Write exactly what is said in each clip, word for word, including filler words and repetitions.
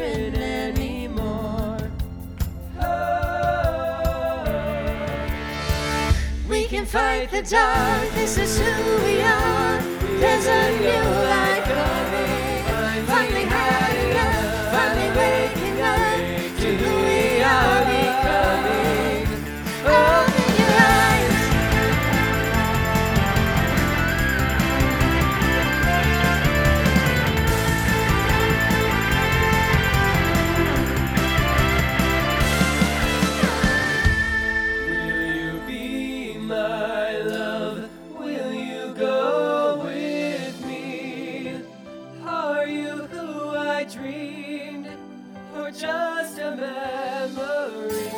different anymore. We can fight the dark, this is who we are. There's a new light coming. Finally had enough, finally waking up to who we are becoming. Open your eyes. Will you be my love? Will you go with me? Are you who I dreamed, or just a memory?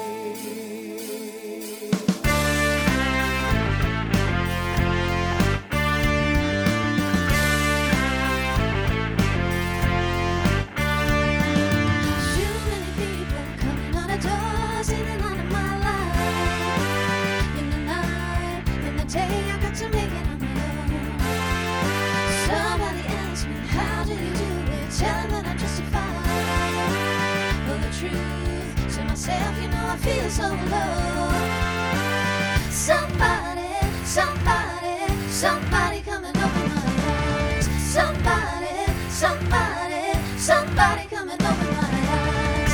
Too many people coming on the doors, in and out of my life. In the night, in the day, I got to make it on my own. Somebody asked me, how do you do it? Tell them that I'm justified. But the truth to myself, you know I feel so low. Somebody, somebody, somebody come and open my eyes. Somebody, somebody, somebody come and open my eyes.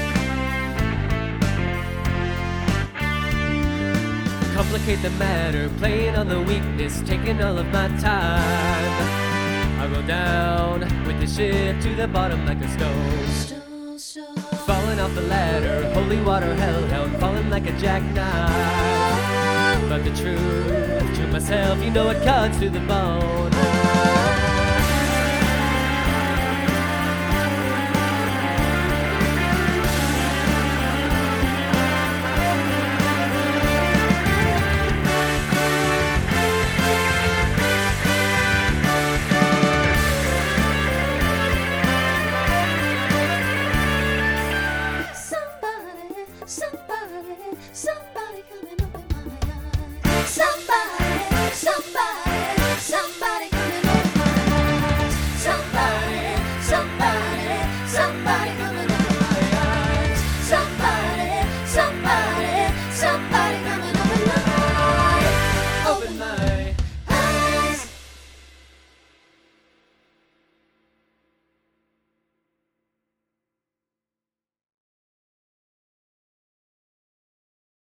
Complicate the matter, playing on the weakness, taking all of my time. I go down with the ship to the bottom like a stone. Stone, stone. Falling off the ladder, holy water hellhound, falling like a jackknife. But the truth to myself, you know it cuts to the bone.